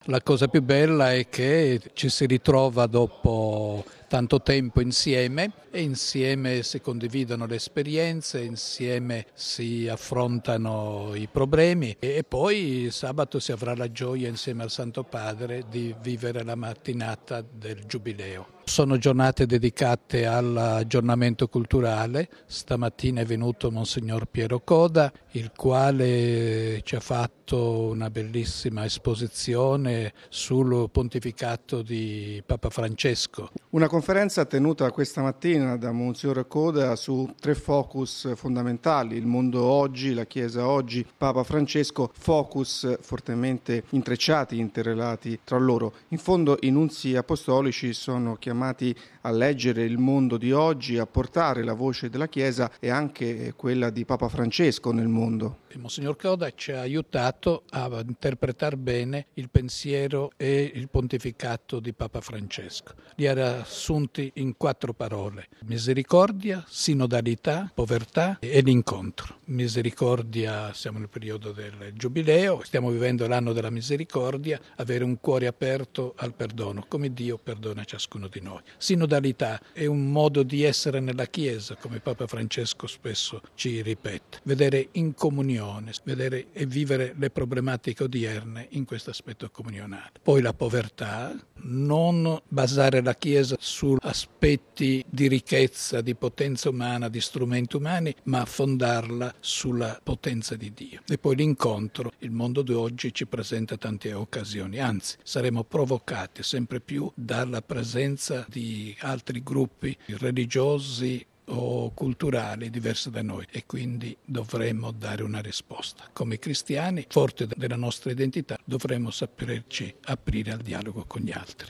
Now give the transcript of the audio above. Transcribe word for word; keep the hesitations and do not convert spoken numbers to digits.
La cosa più bella è che ci si ritrova dopo tanto tempo insieme e insieme si condividono le esperienze, insieme si affrontano i problemi e poi sabato si avrà la gioia insieme al Santo Padre di vivere la mattinata del Giubileo. Sono giornate dedicate all'aggiornamento culturale. Stamattina è venuto Monsignor Piero Coda, il quale ci ha fatto una bellissima esposizione sul pontificato di Papa Francesco. Una conferenza tenuta questa mattina da Monsignor Coda su tre focus fondamentali: il mondo oggi, la Chiesa oggi, Papa Francesco, focus fortemente intrecciati, interrelati tra loro. In fondo i nunzi apostolici sono chiamati a leggere il mondo di oggi, a portare la voce della Chiesa e anche quella di Papa Francesco nel mondo. Il Monsignor Coda ci ha aiutato a interpretare bene il pensiero e il pontificato di Papa Francesco. Li ha riassunti in quattro parole: misericordia, sinodalità, povertà e l'incontro. Misericordia, siamo nel periodo del Giubileo, stiamo vivendo l'anno della misericordia, avere un cuore aperto al perdono, come Dio perdona ciascuno di noi. Sinodalità è un modo di essere nella Chiesa, come Papa Francesco spesso ci ripete, vedere in comunione, vedere e vivere le problematiche odierne in questo aspetto comunionale. Poi la povertà, non basare la Chiesa su aspetti di ricchezza, di potenza umana, di strumenti umani, ma fondarla sulla potenza di Dio. E poi l'incontro. Il mondo di oggi ci presenta tante occasioni, anzi saremo provocati sempre più dalla presenza di altri gruppi religiosi o culturali diversi da noi e quindi dovremmo dare una risposta. Come cristiani, forti della nostra identità, dovremmo saperci aprire al dialogo con gli altri.